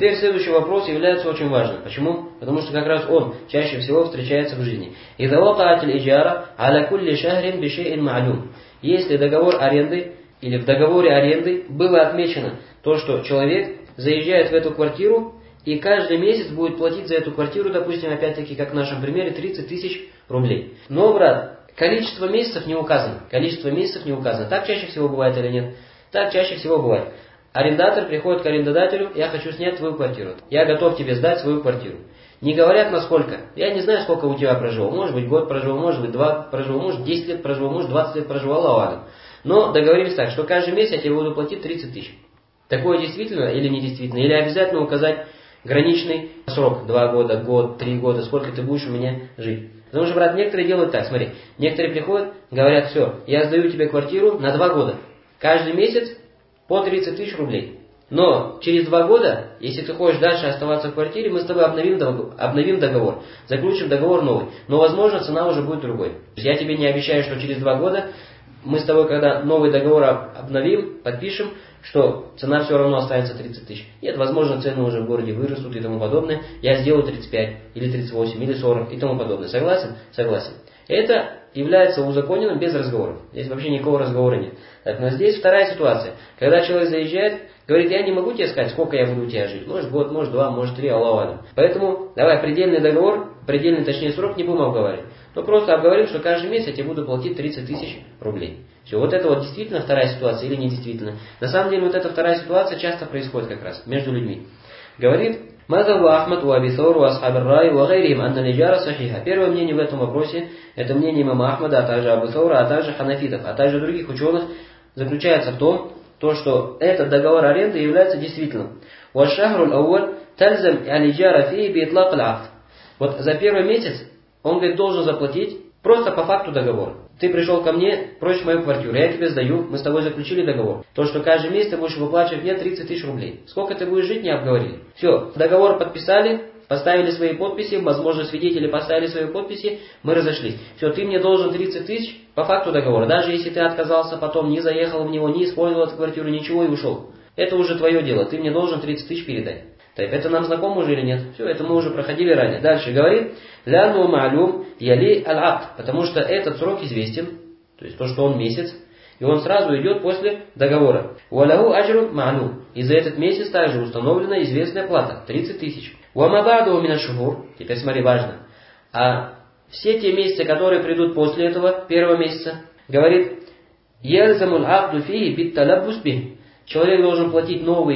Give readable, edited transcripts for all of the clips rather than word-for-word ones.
Теперь следующий вопрос является очень важным. Почему? Потому что как раз он чаще всего встречается в жизни. «Иза вакаатиль иджара аля кулли шахрин бишейин ма'люм». Если договор аренды или в договоре аренды было отмечено то, что человек заезжает в эту квартиру и каждый месяц будет платить за эту квартиру, допустим, опять-таки, как в нашем примере, 30 тысяч рублей. Но, брат, количество месяцев не указано. Количество месяцев не указано. Так чаще всего бывает или нет? Так чаще всего бывает. Арендатор приходит к арендодателю: я хочу снять твою квартиру. Я готов тебе сдать свою квартиру. Не говорят насколько. Я не знаю, сколько у тебя прожил. Может быть, год прожил, может быть, 2 прожил, может, 10 лет прожил, может, 20 лет прожил, Аллаху алям. Но договорились так, что каждый месяц я тебе буду платить 30 тысяч. Такое действительно или не действительно? Или обязательно указать граничный срок? 2 года, год, 3 года, сколько ты будешь у меня жить? Потому что, брат, некоторые делают так, смотри. Некоторые приходят, говорят: все, я сдаю тебе квартиру на 2 года. Каждый месяц по 30 тысяч рублей. Но через 2 года, если ты хочешь дальше оставаться в квартире, мы с тобой обновим договор, заключим договор новый. Но, возможно, цена уже будет другой. Я тебе не обещаю, что через 2 года мы с тобой, когда новый договор обновим, подпишем, что цена все равно останется 30 тысяч. Нет, возможно, цены уже в городе вырастут и тому подобное. Я сделаю 35, или 38, или 40 и тому подобное. Согласен? Согласен. Это является узаконенным без разговоров. Здесь вообще никакого разговора нет. Так, но здесь вторая ситуация. Когда человек заезжает, говорит: я не могу тебе сказать, сколько я буду у тебя жить. Может год, может 2, может 3, Аллаху алям. Поэтому давай предельный договор, предельный, точнее, срок не будем обговаривать. Но просто обговорим, что каждый месяц я тебе буду платить 30 тысяч рублей. Все, вот это вот действительно вторая ситуация или не действительно. На самом деле вот эта вторая ситуация часто происходит как раз между людьми. Говорит: Мазабу Ахмад у Аби Саур у Асхаб Рай у Агайрим анна лиджара сахиха. Первое мнение в этом вопросе, это мнение имама Ахмада, а также Абу Саура, а также ханафитов, а также других ученых, заключается в том, что этот договор аренды является действительным. Уашахрул ауаль тальзам алиджара фи битлак аль-акд. Вот за первый месяц он, говорит, должен заплатить просто по факту договора. Ты пришел ко мне, просишь мою квартиру, я тебе сдаю, мы с тобой заключили договор. То, что каждый месяц ты будешь выплачивать мне 30 тысяч рублей. Сколько ты будешь жить, не обговорили. Все, договор подписали, поставили свои подписи, возможно, свидетели поставили свои подписи, мы разошлись. Все, ты мне должен 30 тысяч по факту договора. Даже если ты отказался, потом не заехал в него, не использовал эту квартиру, ничего и ушел. Это уже твое дело, ты мне должен 30 тысяч передать. Так, это нам знакомо уже или нет? Все, это мы уже проходили ранее. Дальше говорит: ляну ма'люм яли аль-акд. Потому что этот срок известен, то есть то, что он месяц, и он сразу идет после договора. Валяху аджру ма'люм. И за этот месяц также установлена известная плата, 30 тысяч. Уамабаду мина шухур. Теперь смотри, важно. А все те месяцы, которые придут после этого, первого месяца, говорит: яльзамуль абду фии битталаббус бих. Человек должен платить новые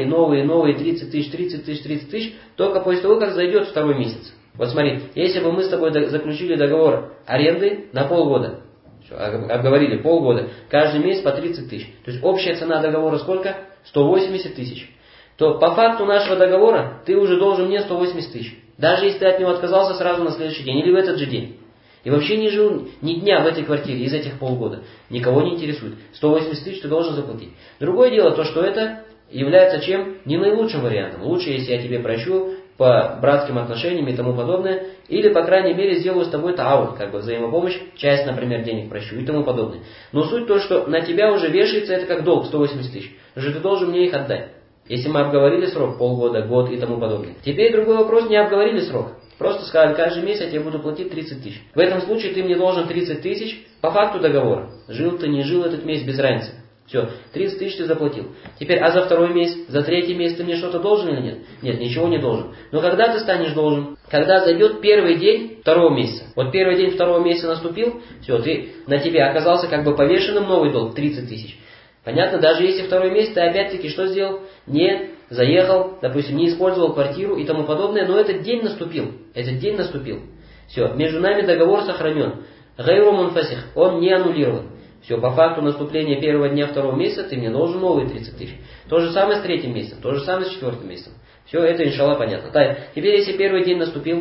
30 тысяч, только после того, как зайдет второй месяц. Вот смотри, если бы мы с тобой заключили договор аренды на полгода, обговорили полгода, каждый месяц по 30 тысяч, то есть общая цена договора сколько? 180 тысяч. То по факту нашего договора ты уже должен мне 180 тысяч. Даже если ты от него отказался сразу на следующий день или в этот же день. И вообще не жил ни дня в этой квартире из этих полгода. Никого не интересует. 180 тысяч ты должен заплатить. Другое дело то, что это является чем? Не наилучшим вариантом. Лучше, если я тебе прощу по братским отношениям и тому подобное. Или, по крайней мере, сделаю с тобой таун, как бы взаимопомощь. Часть, например, денег прощу и тому подобное. Но суть то, что на тебя уже вешается это как долг 180 тысяч. Потому что ты должен мне их отдать. Если мы обговорили срок, полгода, год и тому подобное. Теперь другой вопрос, не обговорили срок. Просто сказали: каждый месяц я тебе буду платить 30 тысяч. В этом случае ты мне должен 30 тысяч по факту договора. Жил ты, не жил этот месяц, без разницы. Все, 30 тысяч ты заплатил. Теперь, а за второй месяц, за третий месяц ты мне что-то должен или нет? Нет, ничего не должен. Но когда ты станешь должен? Когда зайдет первый день второго месяца. Вот первый день второго месяца наступил, все, на тебе оказался как бы повешенным новый долг, 30 тысяч. Понятно? Даже если второй месяц ты опять-таки что сделал? Не заехал, допустим, не использовал квартиру и тому подобное, но этот день наступил. Этот день наступил. Все, между нами договор сохранен. Гайру мунфасих, он не аннулирован. Все, по факту наступления первого дня второго месяца ты мне должен новые 30 тысяч. То же самое с третьим месяцем, то же самое с четвертым месяцем. Все, это иншаллах понятно. Так, теперь если первый день наступил,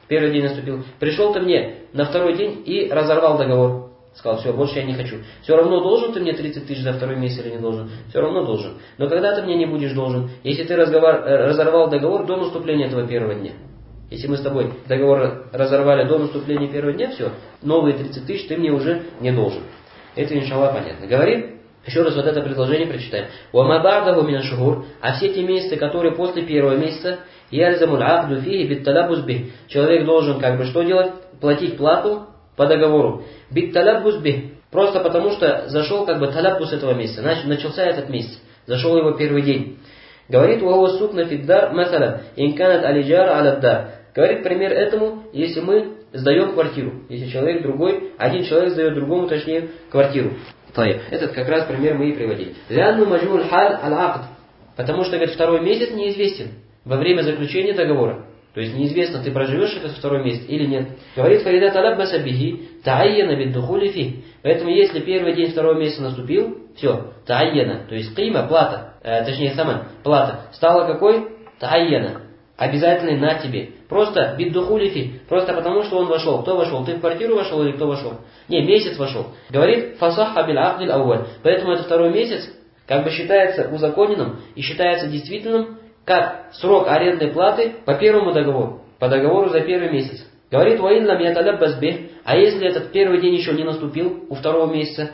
пришел ты мне на второй день и разорвал договор. Сказал: все, больше я не хочу. Все равно должен ты мне 30 тысяч за второй месяц или не должен? Все равно должен. Но когда ты мне не будешь должен? Если ты разорвал договор до наступления этого первого дня. Если мы с тобой договор разорвали до наступления первого дня, все, новые 30 тысяч ты мне уже не должен. Это иншаллах понятно. Говорит: Еще раз вот это предложение прочитаем. وَمَا بَعْدَهُ مِنَ الشُّهُورِ. А все те месяцы, которые после первого месяца, يَلْزَمُ الْعَقْدُ فِيهِ بِالتَّلَبُّسْ بِهِ. Человек должен как бы что делать? Платить плату по договору. بِالتَّلَبُّسْ بِهِ. Просто потому что зашел как бы талаббус этого месяца. Начался этот месяц. Зашел его первый день. Говорит, وَهُوَ السُّكْنَ فِي الدَّارِ مَثَلًا إِنْ كَانَتْ الْإِجَارَةُ عَلَى الدَّارِ. Говорит пример этому, если мы сдаем квартиру. Если человек другой, один человек сдает другому, точнее, квартиру. Этот как раз пример мы и приводили. لأنه مجهول حال العقد. Потому что, говорит, второй месяц неизвестен во время заключения договора. То есть неизвестно, ты проживешь этот второй месяц или нет. Говорит, فَإِذَا تَلَبَّسَ بِهِ تَعَيَّنَ بِالدُّخُولِ فِيهِ. Поэтому, если первый день второго месяца наступил, все, та'айяна, то есть қима, плата, точнее сама плата, стала какой? Та'айяна, обязательной на тебе. Просто биддухули фи, просто потому что он вошел. Кто вошел? Ты в квартиру вошел или кто вошел? Не, месяц вошел. Говорит, фасахха биль акдиль ауаль. Поэтому этот второй месяц как бы считается узаконенным и считается действительным, как срок арендной платы по первому договору, по договору за первый месяц. Говорит, وَإِنْ لَمْ يَتَلَبَّسْ بِهِ. А если этот первый день еще не наступил у второго месяца,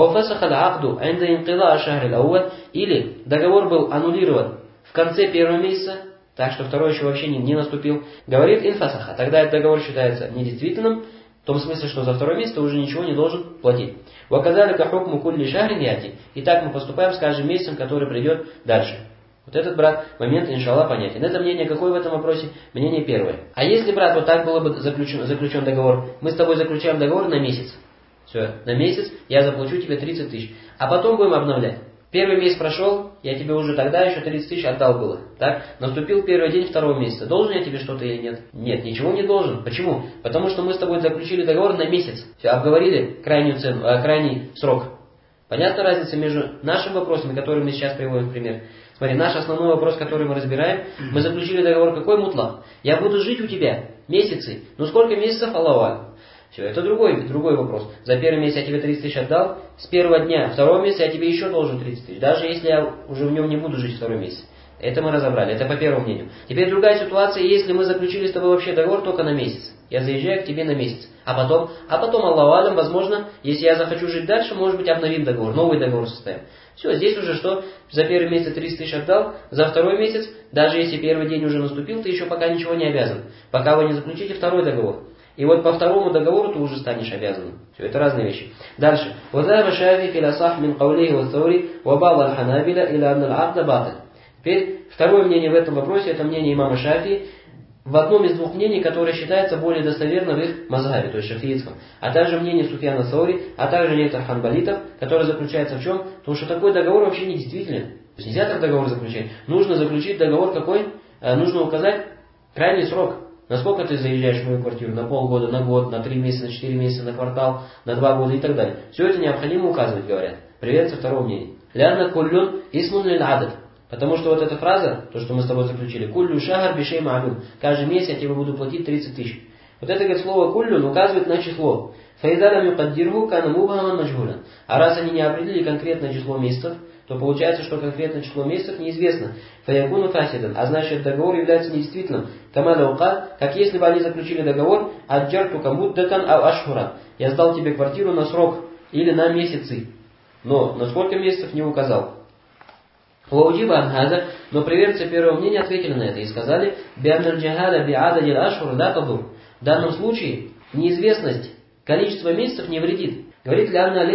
или договор был аннулирован в конце первого месяца, так что второй еще вообще не наступил, говорит инфасаха, тогда этот договор считается недействительным, в том смысле, что за второй месяц ты уже ничего не должен платить. И так мы поступаем с каждым месяцем, который придет дальше. Вот этот, брат, момент, иншаллах, понятен. Это мнение какое в этом вопросе? Мнение первое. А если, брат, вот так было бы заключен договор, мы с тобой заключаем договор на месяц. Все, на месяц я заплачу тебе 30 тысяч. А потом будем обновлять. Первый месяц прошел, я тебе уже тогда еще 30 тысяч отдал было. Так? Наступил первый день второго месяца. Должен я тебе что-то или нет? Нет, ничего не должен. Почему? Потому что мы с тобой заключили договор на месяц. Все, обговорили крайнюю цену, крайний срок. Понятна разница между нашими вопросами, которые мы сейчас приводим в пример? Смотри, наш основной вопрос, который мы разбираем, мы заключили договор, какой мутлак? Я буду жить у тебя месяцы. Ну сколько месяцев, Аллаху? Все, это другой вопрос. За первый месяц я тебе 30 тысяч отдал, с первого дня второго месяца я тебе еще должен 30 тысяч, даже если я уже в нем не буду жить второй месяц. Это мы разобрали, это по первому мнению. Теперь другая ситуация, если мы заключили с тобой вообще договор только на месяц. Я заезжаю к тебе на месяц. А потом, Аллаху алям, возможно, если я захочу жить дальше, может быть, обновим договор, новый договор составим. Все, здесь уже что? За первый месяц 30 тысяч отдал, за второй месяц, даже если первый день уже наступил, ты еще пока ничего не обязан. Пока вы не заключите второй договор. И вот по второму договору ты уже станешь обязанным. Все, это разные вещи. Дальше. Теперь второе мнение в этом вопросе, это мнение имама Шафии, в одном из двух мнений, которое считается более достоверным в их мазхабе, то есть шафиитском, а также мнение Суфьяна Саури, а также некоторых ханбалитов, которое заключается в чем? Потому что такой договор вообще не действителен. То есть нельзя так договор заключать. Нужно заключить договор какой? Нужно указать крайний срок. Насколько ты заезжаешь в мою квартиру? На полгода, на год, на 3 месяца, на 4 месяца, на квартал, на 2 года и так далее. Все это необходимо указывать, говорят. Приводится второго мнения. Лянна куллюн исмун лиль адад. Потому что вот эта фраза, то, что мы с тобой заключили, куллю шахар бишей ма'люм. Каждый месяц я тебе буду платить 30 тысяч. Вот это, говорит, слово куллюн указывает на число. Фаидалям юкаддирху кана мубхаман маджхулян. А раз они не определили конкретное число месяцев, то получается, что конкретное число месяцев неизвестно. Фаякуну фасидан. А значит, договор является недействительным. Камада укад, как если бы они заключили договор, аджартука муддатан ав ашхуран. Я сдал тебе квартиру на срок или на месяцы. Но на сколько месяцев не указал. Но приверженцы первого мнения ответили на это и сказали, в данном случае неизвестность количества месяцев не вредит. Говорит,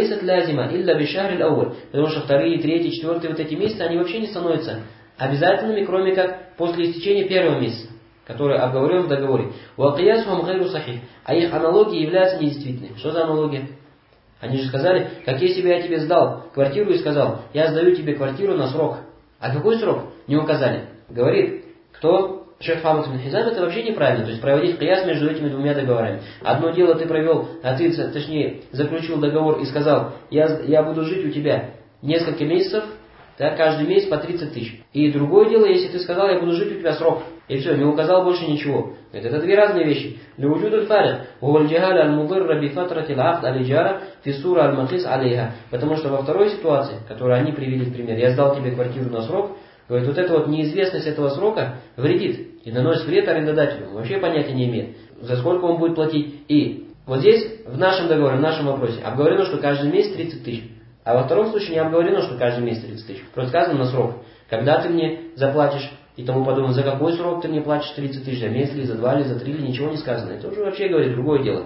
потому что вторые, третьи, четвертые вот эти месяцы, они вообще не становятся обязательными, кроме как после истечения первого месяца, который обговорен в договоре. А их аналогии являются недействительными. Что за аналогия? Они же сказали, как если бы я тебе сдал квартиру и сказал, я сдаю тебе квартиру на срок. А какой срок? Не указали. Говорит, кто? Шейх Хамад ибн Хизам, это вообще неправильно. То есть проводить кияс между этими двумя договорами. Одно дело ты точнее заключил договор и сказал, я буду жить у тебя несколько месяцев, да, каждый месяц по 30 тысяч. И другое дело, если ты сказал, я буду жить у тебя срок. И все, не указал больше ничего. Это две разные вещи. Потому что во второй ситуации, которую они привели в пример, я сдал тебе квартиру на срок, говорит, вот эта вот неизвестность этого срока вредит и наносит вред арендодателю. Он вообще понятия не имеет, за сколько он будет платить. И вот здесь, в нашем договоре, в нашем вопросе, обговорено, что каждый месяц 30 тысяч. А во втором случае не обговорено, что каждый месяц 30 тысяч. Просто сказано на срок. Когда ты мне заплатишь и тому подобное, за какой срок ты мне платишь 30 тысяч, за месяц ли, за 2 ли, за 3 ли, ничего не сказано. Это уже вообще говорит другое дело.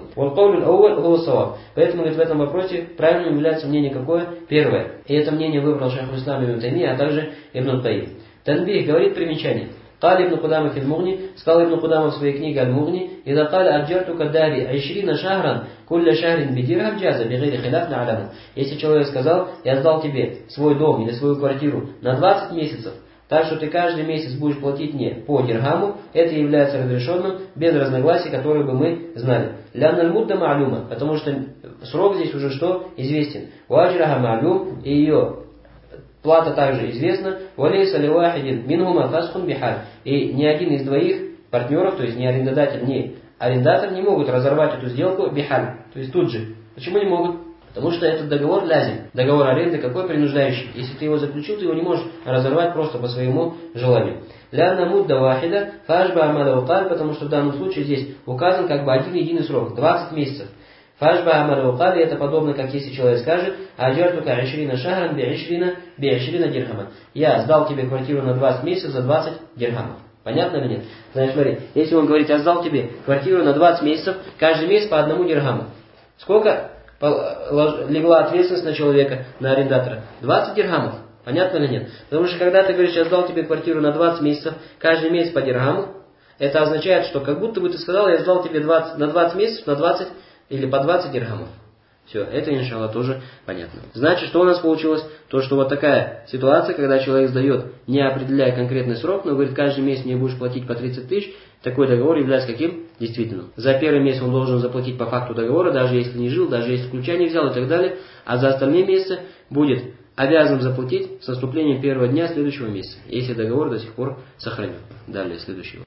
Поэтому говорит, в этом вопросе правильным является мнение какое? Первое. И это мнение выбрал шейх ислам ибн Таймия, а также Ибн Кайим. Танбих говорит примечание. قال ابن قدامة في المغني сказал ابن قدامة в своей книге Аль-Мугни إذا قال أجرتك داري 20 شهرا كل شهر بدرهم جاز بغير خلاف نعلمه. Если человек сказал, я сдал тебе свой дом или свою квартиру на 20 месяцев, так что ты каждый месяц будешь платить мне по дирхаму, это является разрешенным без разногласий, которые бы мы знали. لأن المدة معلومة, потому что срок здесь уже что? Известен. وأجرها معلوم, и ее плата также известна. وَلَيْسَ لِوَاحِدٍ مِنْهُمَا فَسْخٌ بِحَالٍ. И ни один из двоих партнеров, то есть ни арендодатель, ни арендатор не могут разорвать эту сделку бихаль, то есть тут же. Почему не могут? Потому что этот договор лязим. Договор аренды какой принуждающий. Если ты его заключил, ты его не можешь разорвать просто по своему желанию. لأن مدة واحدة فأشبه ما لو قال, потому что в данном случае здесь указан как бы один единый срок, 20 месяцев. Фашба амалаукали, это подобно, как если человек скажет, аджартука 20 шахран би 20 дирхама. Я сдал тебе квартиру на 20 месяцев за 20 дирхамов. Понятно или нет? Значит, смотри, если он говорит, я сдал тебе квартиру на 20 месяцев, каждый месяц по 1 дирхаму. Сколько легла ответственность на человека, на арендатора? 20 дирхамов. Понятно или нет? Потому что когда ты говоришь, я сдал тебе квартиру на 20 месяцев, каждый месяц по дирхаму, это означает, что как будто бы ты сказал, я сдал тебе на 20 месяцев, на 20 или по 20 дирхамов. Все, это, иншаллах, тоже понятно. Значит, что у нас получилось? То, что вот такая ситуация, когда человек сдает, не определяя конкретный срок, но говорит, каждый месяц мне будешь платить по 30 тысяч, такой договор является каким? Действительным. За первый месяц он должен заплатить по факту договора, даже если не жил, даже если ключа не взял и так далее, а за остальные месяцы будет обязан заплатить с наступлением первого дня следующего месяца, если договор до сих пор сохранен. Далее, следующего.